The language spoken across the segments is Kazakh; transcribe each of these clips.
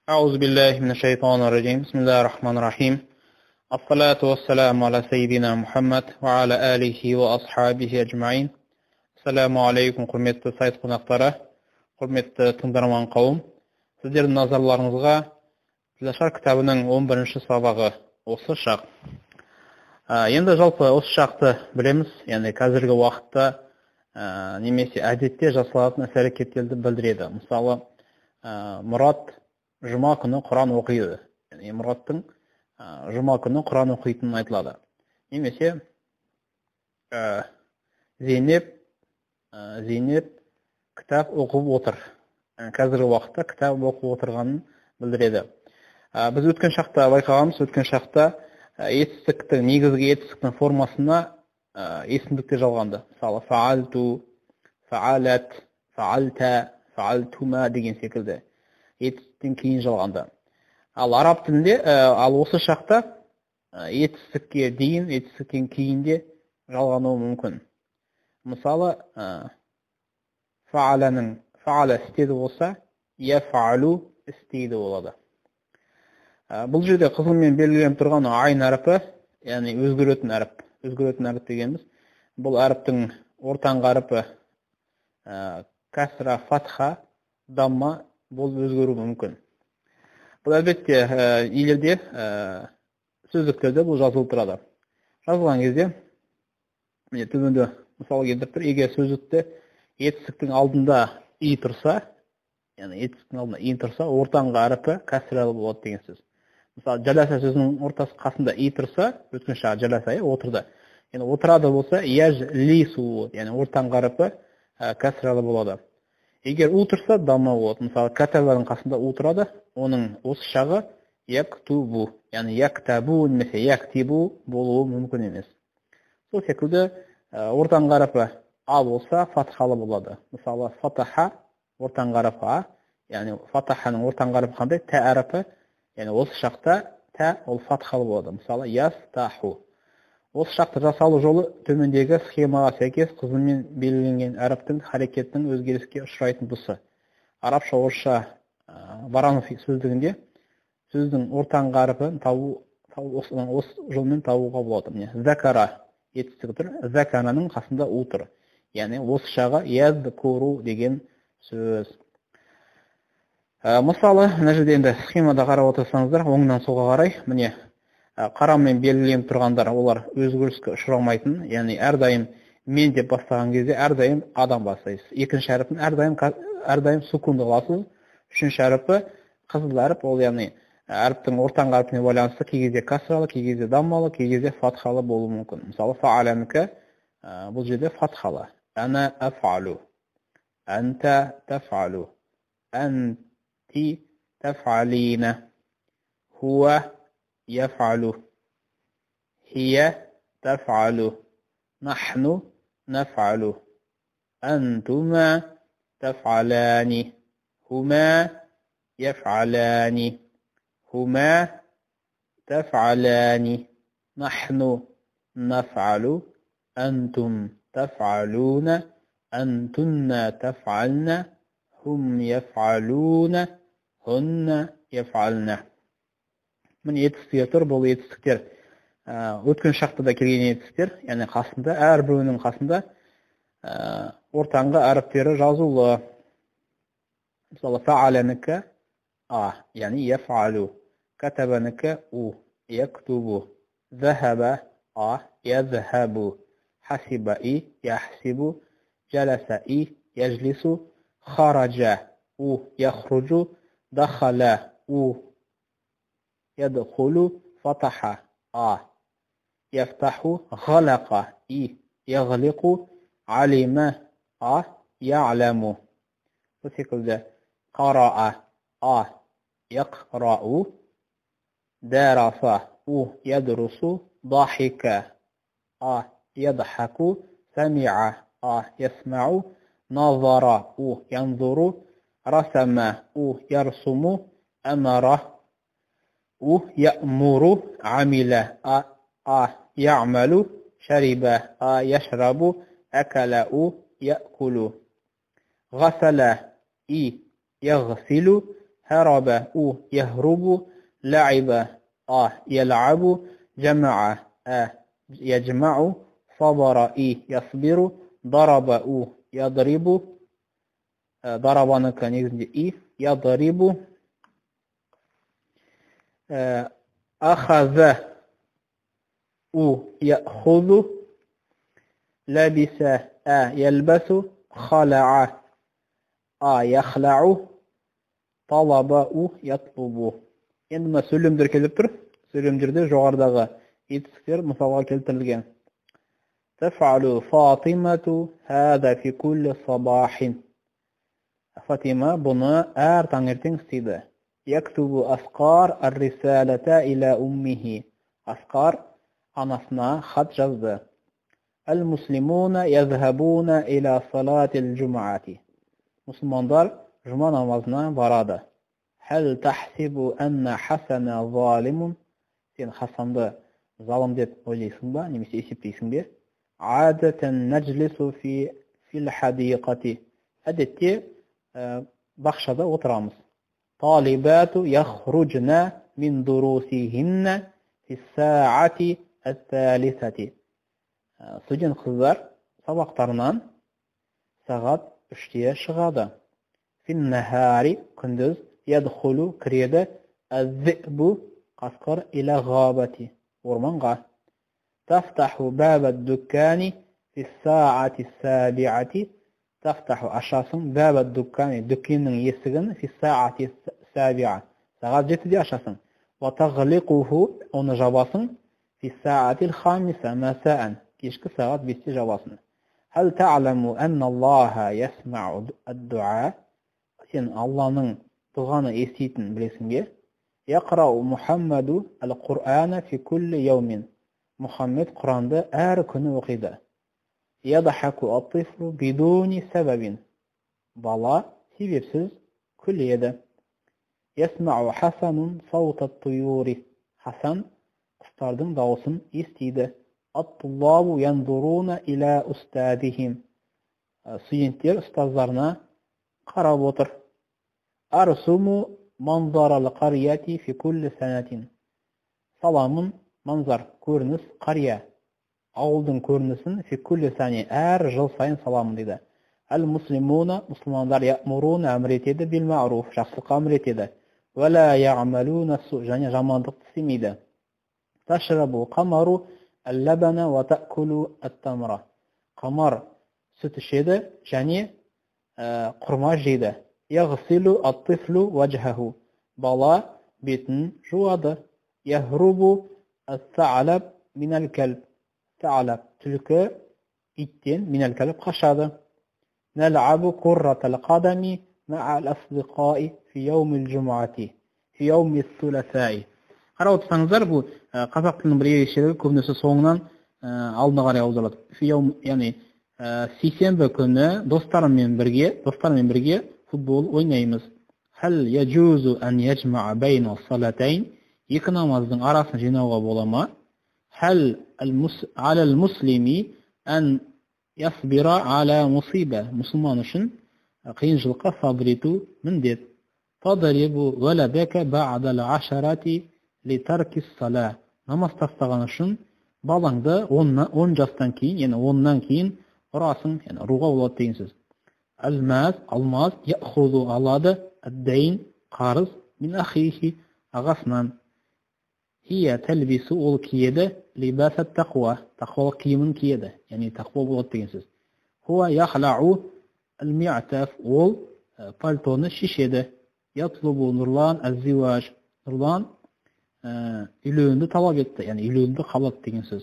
أعوذ بالله من الشيطان الرجيم بسم الله الرحمن الرحيم الصلاة والسلام على سيدنا محمد وعلى آله وأصحابه أجمعين. Ассаламу алейкум, құрметті сайт қонақтары, құрметті тыңдарман қауым. Сіздердің назарларыңызға Тілашар кітабының 11-ші сабағы осы шақ. Енді жалпы осы шақты білеміз, яғни қазіргі уақытта немесе әдетте жасалатын іс-әрекеттерді білдіреді. Мысалы, Мұрат жұма күні Құран оқиды. Яғни Мұраттың жұма күні Құран оқитынын айтылады. Немесе Зейнеп кітап оқып отыр. Қазіргі уақытта кітап оқып отырғанын білдіреді. Біз өткен шақта байқағанбыз, өткен шақта етістіктің, негізгі етістіктің формасына есімдіктер жалғанды. Мысалы, фаалту, фаалат, фаалта, фаалтума деген секілді етістіктен кейін жалғанды. Ал араб тілінде, ал осы шақта етістікке дейін, етістіктен кейін де жалғануы мүмкін. Мысалы, фаала істеді болса, яфалу істейді болады. Бұл жерде қызылмен белгіленіп тұрған айн әріпі, яғни өзгеретін әріп. Өзгеретін әріп дегеніміз, бұл әріптің ортаңғы әріпі кәсра, фатха, дамма болып өзгеру мүмкін. Бұл әлбетте елерде сөздіктерде бұл жазылып тұрады. Жазылған кезде, төменде мысал келтіріп тұр, егер сөздікте етістіктің алдында и тұрса, яғни етістіктің алдында и тұрса, ортаңғы әріпі кәсіралы болады деген сөз. Мысалы, жаласа сөзінің ортасы қасында и тұрса, өткен шағы жаласа, отырды. Яғни отырады болса, яжлису, яғни ортаңғы әріпі кәсіралы болады. Егер у тұрса, дамма болады. Мысалы, кәтәбаның қасында у тұрады, оның осы шағы яктубу, яғни яктабу немесе яктибу болуы мүмкін емес. Сол секілді ортаңғы әріпі а болса, фатхалы болады. Мысалы, фатаха ортаңғы әріпі а, яғни фатаханың ортаңғы әріпі қандай? Тә әріпі, яғни осы шақта тә ол фатхалы болады. Мысалы, ястаху. Осы шақты жасалу жолы төмендегі схемаға сәйкес қызылмен белгіленген әріптің харекеттің өзгеріске ұшырайтын тұсы. Арабша, орысша Баранов сөздігінде сөздің ортаңғы әріпін осы жолмен табуға болады. Закара етістігі тұр, закананың қасында у тұр. Яғни осы шағы язкуру деген сөз. Мысалы, мына жерде енді схемада қарап отырсаңыздар, оңынан солға қарай, міне қарамен белгіленіп тұрғандар, олар өзгеріске ұшырамайтын, яғни әрдайым мен деп бастаған кезде әрдайым адам бастайсыз. Екінші әріпін әрдайым сукунды қыласыз. Үшінші әріпі қызыл әріп, ол яғни әріптің ортаңғы әріпіне байланысты кей кезде касралы, кей кезде даммалы, кей кезде фатхалы болуы мүмкін. Мысалы, фаалянікі бұл жерде фатхалы. Ана афалу, анта тафалу, анти тафалина, хуа يفعل هي تفعل نحن نفعل أنتما تفعلان هما يفعلان هما تفعلان نحن نفعل أنتم تفعلون أنتن تفعلن هم يفعلون هن يفعلن. Міне етістіктер тұр, бұл етістіктер өткен шақта да келген етістіктер, яғни қасында, әрбірінің қасында ортаңғы әріптері жазулы. Мысалы, фаалянікі а, яғни яфалу, кәтәбанікі у, яктубу, захаба а, язхабу, хасиба и, яхсибу, жаласа и, яжлису, хараджа у, яхруджу, дахала у, يدخل فتح يفتح غلق يغلق علم يعلم. وسيكل قرأ يقرأ درس يدرس ضحك يضحك سمع يسمع نظر ينظر رسم يرسم أمر يأمر عمل يعمل شرب يشرب أكل يأكل غسل يغسل Haraba u yahrubu, la'iba a yal'abu, jama'a a yajma'u, sabara i yasbiru, daraba u yadribu, darabanыкы негізінде и, yadribu, akhadha u ya'khudhu, labisa a yalbasu, khala'a a yakhla'u, talaba u yatlubu. Енді мына сөйлемдер келіп тұр. Сөйлемдерде жоғарыдағы етістіктер мысалға келтірілген. Таф'алу Фатимату хада фи кулли сабахин. Фатима бұны әр таңертең істейді. Яктубу Асқар ар-рисалата иля уммихи. Асқар анасына хат жазды. Ал-муслимуна язхабуна иля салатил джумаати. Мұсылмандар жұма намазына барады. Хәл тахсибу анна Хасана залимун. Сен Хасанды залым деп ойлайсың ба, немесе есептейсің бе? Адатан наджлису фил хадиқати. Әдетте бақшада отырамыз. Талибату яхруджна мин дурусихинна фи саати ат-талисати. Студент қыздар сабақтарынан сағат 3-те шығады. Фин нахари күндіз ядхулу кіреді, az-зибу қасқыр иля ғабати орманға. Тафтаху бабад дуккани фи саати сабиати. Тафтаху ашасың бабад дуккани дүкеннің есігін фи саати сабиа сағат 7-де ашасың. Ва тағлиқуху оны жабасың фи саати хамиса масаан кешкі сағат 5-те жабасың. Хал та'ламу анна Аллаха ясмау ад-дуа. Сен Алланың дұғаны еститін білесің бе? Яқрау Мухаммаду ал-Қур'ана фи кулли яумин. Мұхаммед Құранды әр күні оқиды. Ядахаку ат-тифлу бидуни сабабин. Бала себепсіз күледі. Ясмау Хасанун саут ат-туюри. Хасан құстардың дауысын естиді. Ат-туллабу яндуруна иля устадихим. Студенттер ұстаздарына қарап отыр. Арсуму манзарал қарияти фи кулли санатин. Саламын манзар көрініс қария. Ауылдың көрінісін фи кулли сани әр жыл сайын саламын дейді. Ал-муслимуна мұсылмандар я'муруна әмір етеді бил ма'руф жақсылыққа әмір етеді. Ва ла я'малуна су және жамандықты істемейді. Ташрабу қамару ал-лабана ва та'кулу ат-тамра. Қамар сүт ішеді және құрма жейді. Яғсилу ат-тифлу ваджхаху. Бала бетін жуады. Яхрубу ат-та'алаб минал кәлб. Та'алаб түлкі иттен минал кәлб қашады. Нал'абу курратал қадами мa'ал асдиқаи фи яумил джумаати фи яумил суласаи. Қарап отырсаңыздар, бұл қазақ тілінің бір ерекшелігі көбінесе соңынан алдына қарай аударылады. Яғни сейсенбі күні достарыммен бірге футбол ойнаймыз. Хәл яджузу ан яджма'a байна салатайн. Екі намаздың арасын жинауға бола ма? Хәл алал муслими ан ясбира ала мусиба. Мұсылман үшін қиыншылыққа сабыр ету міндет. Тадрибу валадака бa'дал ашарати ли тарки сала. Намаз тастаған үшін балаңды 10 жастан кейін, яғни 10-нан кейін ұрасың, яғни ұруға болады деген сөз. Алмаз яхузу алады, ад-дайн қарыз мин ахихи ағасынан. Хия тәлбису ол киеді, либасат тақуа тақуалық киімін киеді, яғни тақуа болады деген сөз. Хуа яхлау ал-ми'таф ол пальтоны шешеді. Ятлубу Нурлан az-зиваж. Нурлан үйлеуінді талап етті, яғни үйлеуінді қалады деген сөз.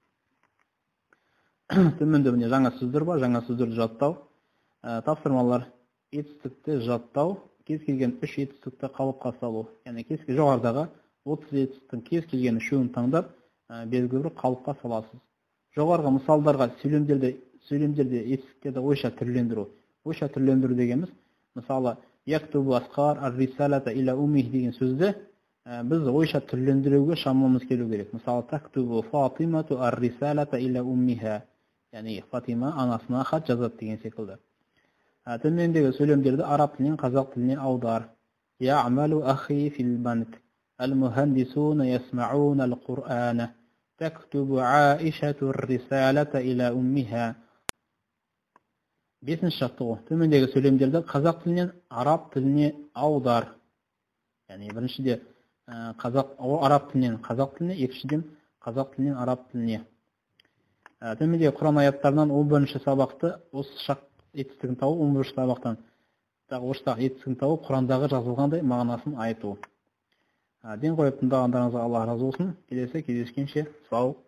Төменде міне жаңа сөздер бар, жаңа сөздерді жаттау. Тапсырмалар: етістікті жаттау, кез келген 3 етістікті қалыпқа салу. Яғни жоғарыдағы 30 етістіктің кез келген үшеуін таңдап, белгілі бір қалыпқа саласыз. Жоғарғы мысалдарға сөйлемдерде етістіктерді ойша түрлендіру. Ойша түрлендіру дегеніміз, мысалы, яктубу Асқар ар-рисалата иля уммих деген сөзді біз ойша түрлендіруге шамамыз келу керек. Мысалы, тактубу Фатимату ар-рисалата иля уммиха. Яғни Фатима анасына хат жазады деген секілді. Төмендегі сөйлемдерді араб тілінен қазақ тіліне аудар. يعمل أخي في البنك المهندسون يسمعون القرآن تكتب عائشة الرسالة إلى أمها. Бесінші жаттығу. Төмендегі сөйлемдерді қазақ тілінен араб тіліне аудар. Яғни біріншіде араб тілінен қазақ тіліне, екіншіден қазақ тілінен араб тіліне. Төмендегі Құран аяттарынан 11-ші сабақты осы шақ етістігін тауып, 11-ші сабақтан орыстағы етістігін тауып, Құрандағы жазылғандай мағынасын айту. Ден қойып тыңдағандарыңызға Алла разы болсын. Келесі кездескенше сау